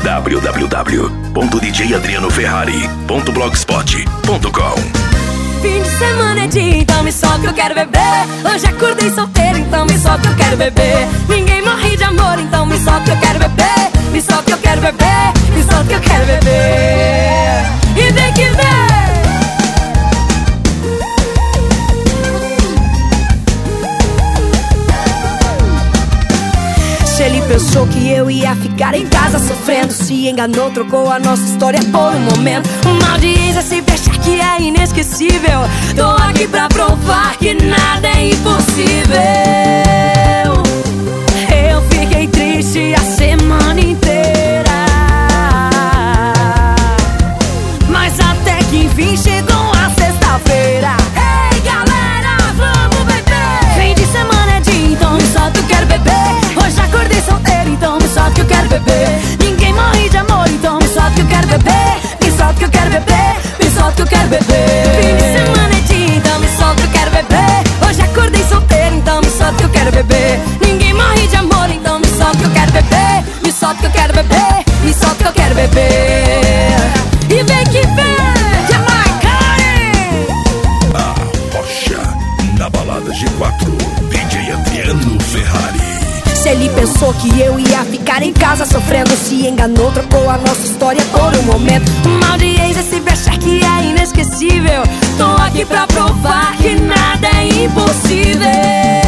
www.djadrianoferrari.blogspot.com. Fim de semana é dia, então me solta que eu quero beber. Hoje acordei solteiro, então me solta que eu quero beber. Ninguém morre de amor, então me solta que eu quero beber. Me solta que eu quero beber, me solta que eu quero beber. E vem que vem. Se ele pensou que eu ia ficar em casa sofrendo, se enganou, trocou a nossa história por um momento. Uma audiência sempre achar que é inesquecível. Tô aqui pra provar que nada é impossível. Eu fiquei triste a semana inteira, mas até que enfim chegou a sexta-feira. Ei galera, vamos beber. Fim de semana é dia, então me solta que eu quero beber. Hoje acordei solteiro, então me solta que eu quero beber. Ninguém morre de amor, então me solta que eu quero beber. Me solta que eu quero beber, me solta que eu quero beber. Fim de semana é dia, então me solta que eu quero beber. Hoje acordei solteiro, então me solta que eu quero beber. Ninguém morre de amor, então me solta que eu quero beber. Me solta que eu quero beber, me solta que eu quero beber. E vem que vem, Jamaicane. A Rocha, na balada G4, DJ Adriano Ferrari. Se ele pensou que eu ia ficar em casa sofrendo, se enganou, trocou a nossa história por um momento. Uma audiência sempre achar que é inesquecível. Tô aqui pra provar que nada é impossível.